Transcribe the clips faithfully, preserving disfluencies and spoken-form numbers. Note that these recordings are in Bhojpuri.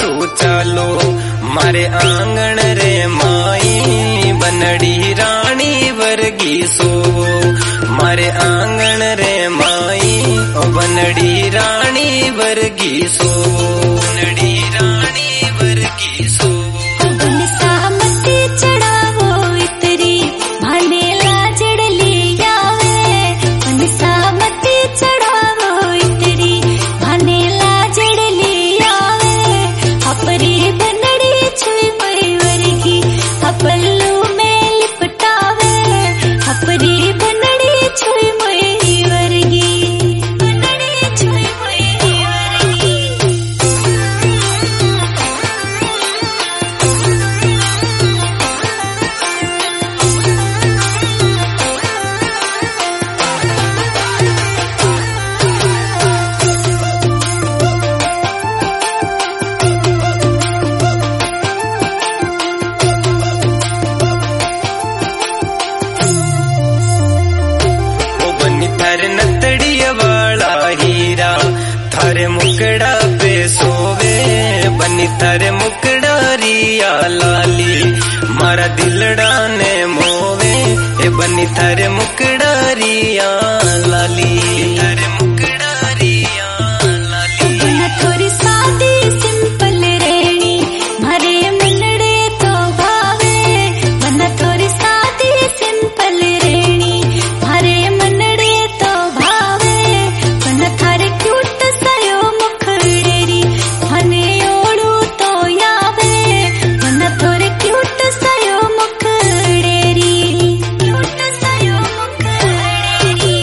सो चालो मारे आंगण रे माई बनड़ी रानी वर्गी सो मारे आंगण रे माई ओ बनड़ी रानी वर्गी सो बनड़ी रानी वर्गी सो सामती चढ़ावो इतरी भाने लाजड़ ले आवे सामती चढ़ावो इतरी भाने लाजड़ ले आवे अपरी बनड़ी छुई मई वर्गी अपल्लू में लिपटावे अपरी बनड़ी छुई मई वर्गी बनड़ी छुई मई वर्गी थारे नतड़िया वाला हीरा थारे मुकड़ा पे सोवे बनी थारे मुकड़ा रिया लाली मारा दिलड़ा ने मोवे ए बनी थारे मुकड़ा रिया लाली थारे मुकड़ा रिया लाली थोड़ी सादी सिंपल रेणी मारे मनड़े तो भावे बना थोड़ी सादी सिंपल रेणी मारे मनड़े तो भावे बना थारे क्यूट सयो मुखड़ेरी हने ओड़ू तो यावे बना थोड़े क्यूट सयो मुखड़ेरी क्यूट सयो मुखड़ेरी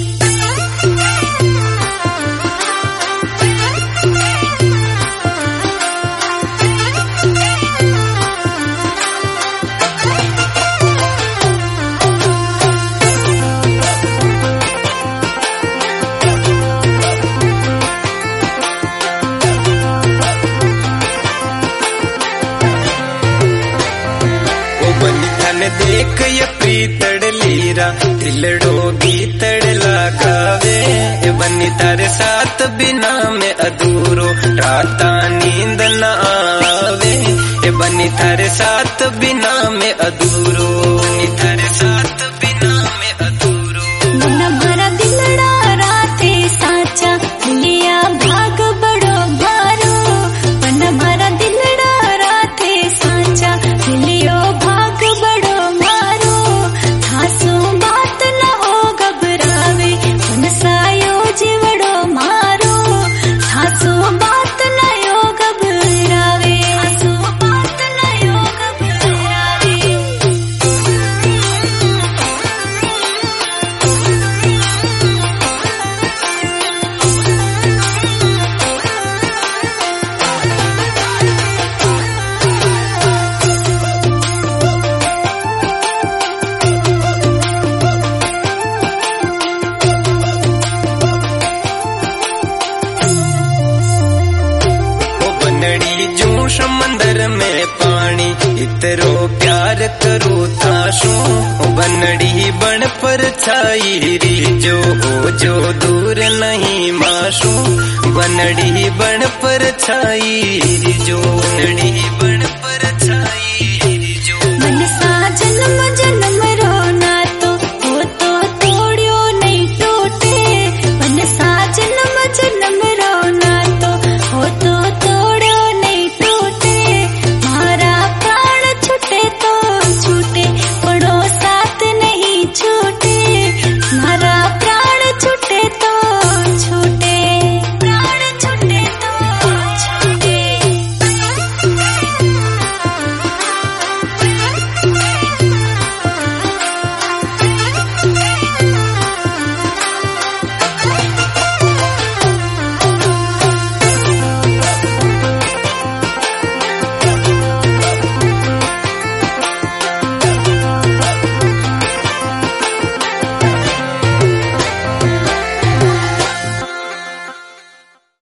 देख ये प्रीतड़ लीरा दिलड़ो गीतड़ लगावे ये बनी तारे साथ बिना में अधूरो राता नींद न आवे ये बनी तारे साथ बिना में अधूरो बनी तारे साथ बिना में अधूरो मन भरा दिलड़ा राते साचा लिया भाग बड़ो भारो मन भरा दिलड़ा राते साचा लियो भाग बड़ो मारो थासो बात न हो घबरावे मन सायो जीवड़ो मारो थासो बात न हो घबरावे थासो बात न हो घबरावे जो समंदर में पानी इतरो प्यार करो थाशो बनड़ी बन पर छाई री जो हो जो दूर नहीं माशो बनड़ी बन पर छाई री जो बनड़ी